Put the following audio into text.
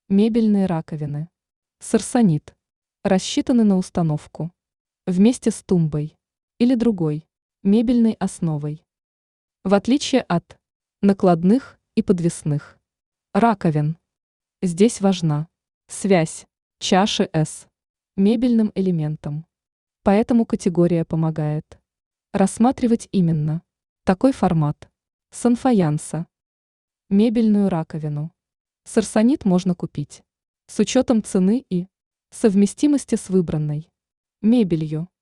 Мебельные раковины. Сарсонит. Рассчитаны на установку. Вместе с тумбой. Или другой. Мебельной основой. В отличие от накладных и подвесных раковин. Здесь важна связь чаши с мебельным элементом. Поэтому категория помогает рассматривать именно такой формат санфаянса. Мебельную раковину. Сарсонит можно купить с учетом цены и совместимости с выбранной мебелью.